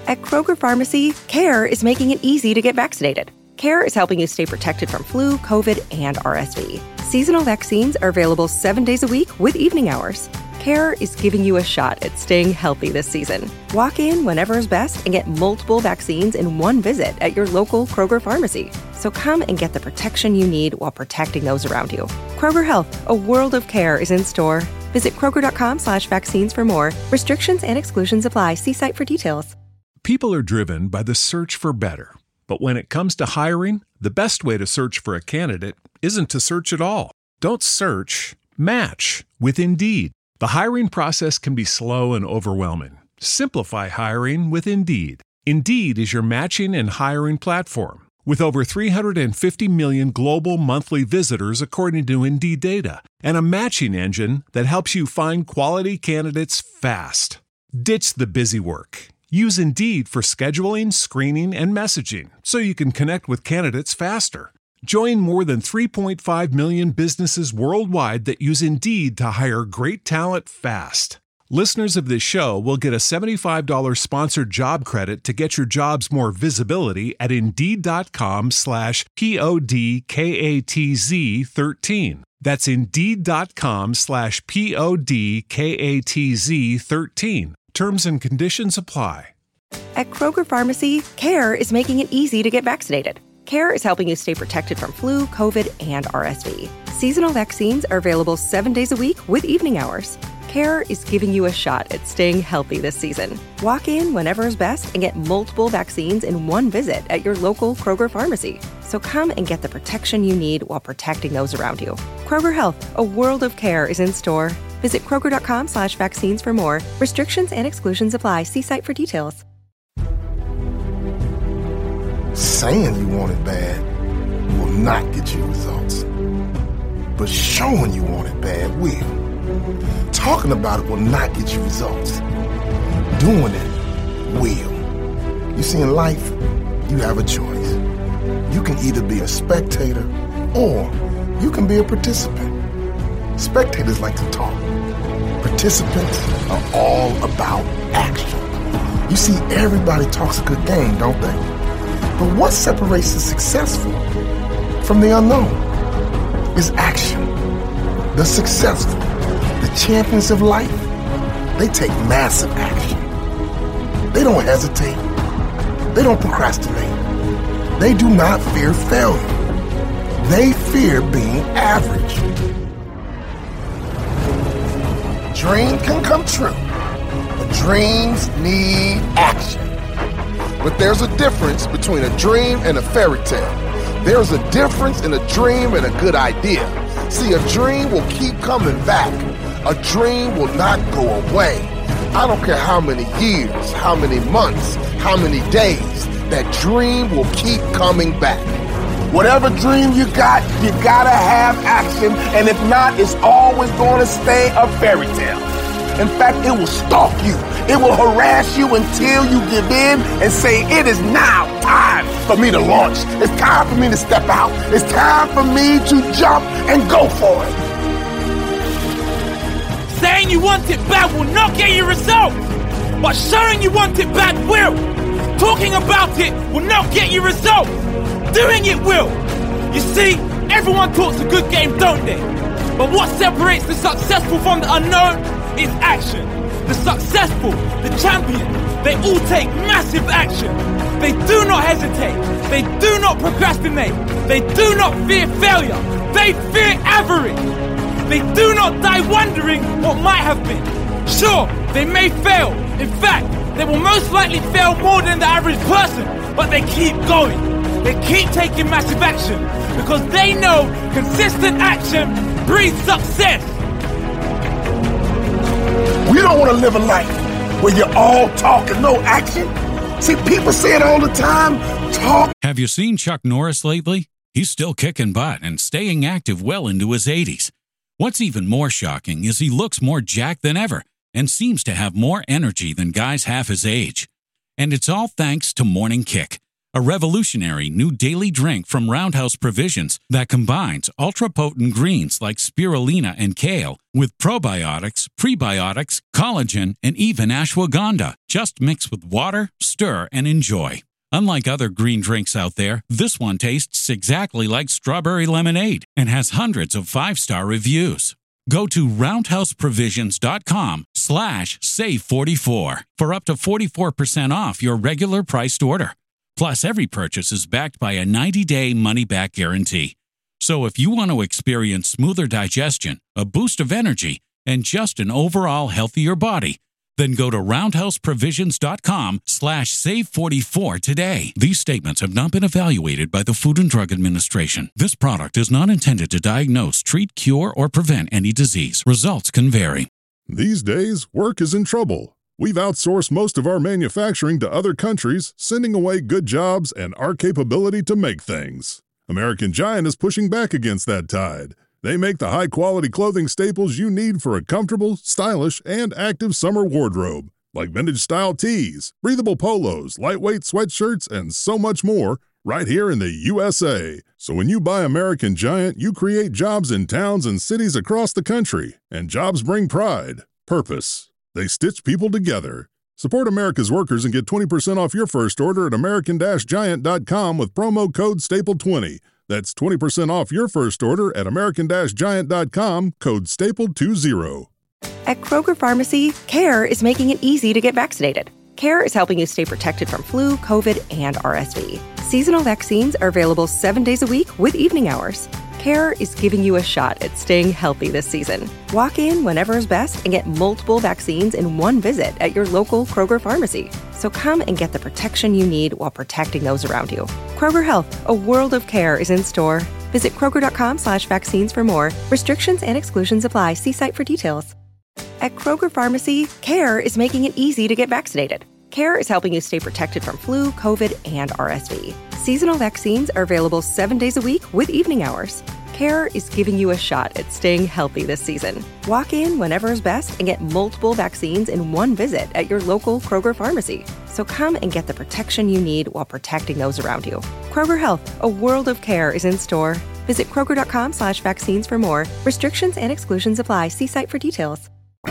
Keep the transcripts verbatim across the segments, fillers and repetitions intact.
At Kroger Pharmacy, CARE is making it easy to get vaccinated. CARE is helping you stay protected from flu, COVID, and R S V. Seasonal vaccines are available seven days a week with evening hours. CARE is giving you a shot at staying healthy this season. Walk in whenever is best and get multiple vaccines in one visit at your local Kroger Pharmacy. So come and get the protection you need while protecting those around you. Kroger Health, a world of care is in store. Visit Kroger.com slash vaccines for more. Restrictions and exclusions apply. See site for details. People are driven by the search for better. But when it comes to hiring, the best way to search for a candidate isn't to search at all. Don't search, match with Indeed. The hiring process can be slow and overwhelming. Simplify hiring with Indeed. Indeed is your matching and hiring platform. With over three hundred fifty million global monthly visitors according to Indeed data, and a matching engine that helps you find quality candidates fast. Ditch the busy work. Use Indeed for scheduling, screening, and messaging so you can connect with candidates faster. Join more than three point five million businesses worldwide that use Indeed to hire great talent fast. Listeners of this show will get a seventy-five dollars sponsored job credit to get your jobs more visibility at Indeed.com slash P-O-D-K-A-T-Z 13. That's Indeed.com slash P-O-D-K-A-T-Z 13. Terms and conditions apply. At Kroger Pharmacy, CARE is making it easy to get vaccinated. CARE is helping you stay protected from flu, COVID, and R S V. Seasonal vaccines are available seven days a week with evening hours. CARE is giving you a shot at staying healthy this season. Walk in whenever is best and get multiple vaccines in one visit at your local Kroger Pharmacy. So come and get the protection you need while protecting those around you. Kroger Health, a world of care is in store. Visit Kroger.com slash vaccines for more. Restrictions and exclusions apply. See site for details. Saying you want it bad will not get you results. But showing you want it bad will. Talking about it will not get you results. Doing it will. You see, in life, you have a choice. You can either be a spectator or you can be a participant. Spectators like to talk. Participants are all about action. You see, everybody talks a good game, don't they? But what separates the successful from the unknown is action. The successful, the champions of life, they take massive action. They don't hesitate. They don't procrastinate. They do not fear failure. They fear being average. Dream can come true, but dreams need action. But there's a difference between a dream and a fairy tale. There's a difference in a dream and a good idea. See, a dream will keep coming back. A dream will not go away. I don't care how many years, how many months, how many days, that dream will keep coming back. Whatever dream you got, you gotta have action, and if not, it's always gonna stay a fairy tale. In fact, it will stalk you. It will harass you until you give in and say, it is now time for me to launch. It's time for me to step out. It's time for me to jump and go for it. Saying you want it bad will not get you results, but showing you want it bad will. Talking about it will not get you results. Doing it will. You see, everyone talks a good game, don't they? But what separates the successful from the unknown is action. The successful, the champion, they all take massive action. They do not hesitate. They do not procrastinate. They do not fear failure. They fear average. They do not die wondering what might have been. Sure, they may fail. In fact, they will most likely fail more than the average person, but they keep going. They keep taking massive action because they know consistent action breeds success. We don't want to live a life where you're all talk and no action. See, people say it all the time, talk. Have you seen Chuck Norris lately? He's still kicking butt and staying active well into his eighties. What's even more shocking is he looks more jacked than ever and seems to have more energy than guys half his age. And it's all thanks to Morning Kick, a revolutionary new daily drink from Roundhouse Provisions that combines ultra-potent greens like spirulina and kale with probiotics, prebiotics, collagen, and even ashwagandha. Just mix with water, stir, and enjoy. Unlike other green drinks out there, this one tastes exactly like strawberry lemonade and has hundreds of five-star reviews. Go to roundhouseprovisions.com slash save44 for up to forty-four percent off your regular priced order. Plus, every purchase is backed by a ninety-day money-back guarantee. So if you want to experience smoother digestion, a boost of energy, and just an overall healthier body, then go to roundhouseprovisions.com slash save44 today. These statements have not been evaluated by the Food and Drug Administration. This product is not intended to diagnose, treat, cure, or prevent any disease. Results can vary. These days, work is in trouble. We've outsourced most of our manufacturing to other countries, sending away good jobs and our capability to make things. American Giant is pushing back against that tide. They make the high-quality clothing staples you need for a comfortable, stylish, and active summer wardrobe, like vintage-style tees, breathable polos, lightweight sweatshirts, and so much more, right here in the U S A. So when you buy American Giant, you create jobs in towns and cities across the country, and jobs bring pride, purpose. They stitch people together. Support America's workers and get twenty percent off your first order at american giant dot com with promo code staple twenty. That's twenty percent off your first order at american giant dot com, code staple twenty. At Kroger Pharmacy, CARE is making it easy to get vaccinated. CARE is helping you stay protected from flu, COVID, and R S V. Seasonal vaccines are available seven days a week with evening hours. CARE is giving you a shot at staying healthy this season. Walk in whenever is best and get multiple vaccines in one visit at your local Kroger Pharmacy. So come and get the protection you need while protecting those around you. Kroger Health, a world of care is in store. Visit kroger.com slash vaccines for more. Restrictions and exclusions apply. See site for details. At Kroger Pharmacy, CARE is making it easy to get vaccinated. CARE is helping you stay protected from flu, COVID, and R S V. Seasonal vaccines are available seven days a week with evening hours. CARE is giving you a shot at staying healthy this season. Walk in whenever is best and get multiple vaccines in one visit at your local Kroger Pharmacy. So come and get the protection you need while protecting those around you. Kroger Health, a world of care is in store. Visit kroger.com slash vaccines for more. Restrictions and exclusions apply. See site for details.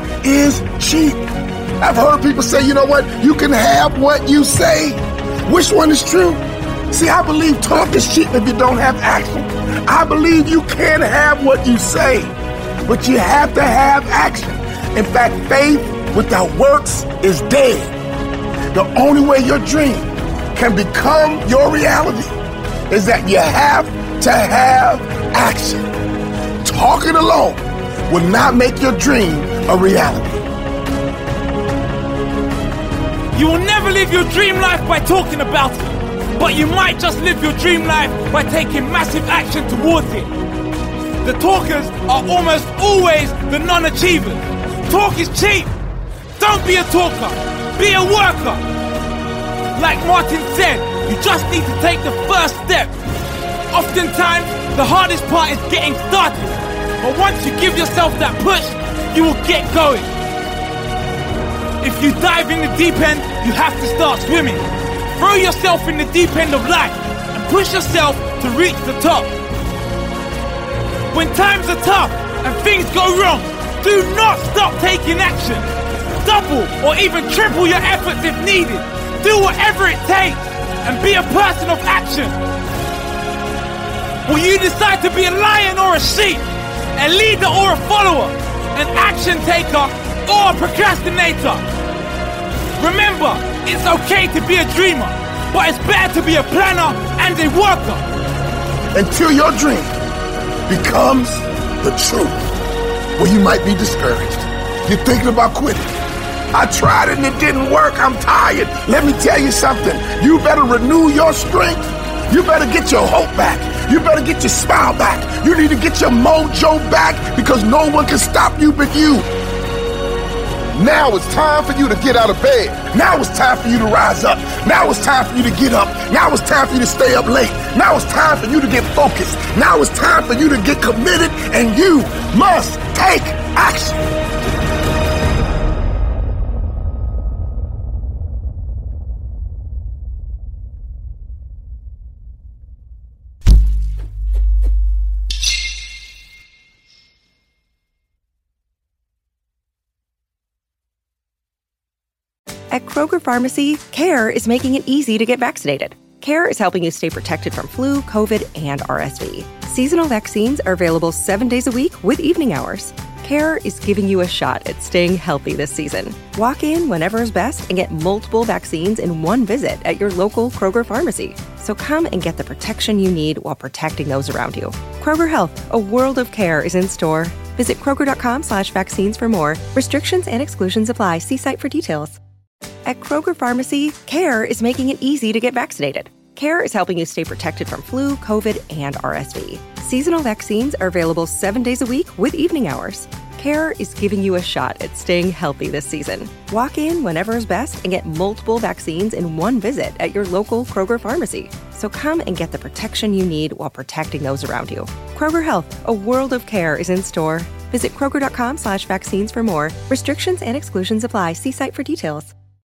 Is cheap. I've heard people say, you know what, you can have what you say. Which one is true? See, I believe talk is cheap if you don't have action. I believe you can have what you say, but you have to have action. In fact, faith without works is dead. The only way your dream can become your reality is that you have to have action. Talking alone will not make your dream a reality. You will never live your dream life by talking about it, but you might just live your dream life by taking massive action towards it. The talkers are almost always the non-achievers. Talk is cheap. Don't be a talker, be a worker. Like Martin said, you just need to take the first step. Oftentimes, the hardest part is getting started, but once you give yourself that push, you will get going. If you dive in the deep end, you have to start swimming. Throw yourself in the deep end of life and push yourself to reach the top. When times are tough and things go wrong, do not stop taking action. Double or even triple your efforts if needed. Do whatever it takes and be a person of action. Will you decide to be a lion or a sheep, a leader or a follower, an action taker or a procrastinator? Remember, it's okay to be a dreamer, but it's better to be a planner and a worker. Until your dream becomes the truth, well, you might be discouraged. You're thinking about quitting. I tried it and it didn't work. I'm tired. Let me tell you something. You better renew your strength. You better get your hope back. You better get your smile back. You need to get your mojo back because no one can stop you but you. Now it's time for you to get out of bed. Now it's time for you to rise up. Now it's time for you to get up. Now it's time for you to stay up late. Now it's time for you to get focused. Now it's time for you to get committed, and you must take action. At Kroger Pharmacy, CARE is making it easy to get vaccinated. CARE is helping you stay protected from flu, COVID, and R S V. Seasonal vaccines are available seven days a week with evening hours. CARE is giving you a shot at staying healthy this season. Walk in whenever is best and get multiple vaccines in one visit at your local Kroger pharmacy. So come and get the protection you need while protecting those around you. Kroger Health, a world of care is in store. Visit Kroger.com slash vaccines for more. Restrictions and exclusions apply. See site for details. At Kroger Pharmacy, CARE is making it easy to get vaccinated. CARE is helping you stay protected from flu, COVID, and R S V. Seasonal vaccines are available seven days a week with evening hours. CARE is giving you a shot at staying healthy this season. Walk in whenever is best and get multiple vaccines in one visit at your local Kroger pharmacy. So come and get the protection you need while protecting those around you. Kroger Health, a world of care is in store. Visit Kroger.com slash vaccines for more. Restrictions and exclusions apply. See site for details.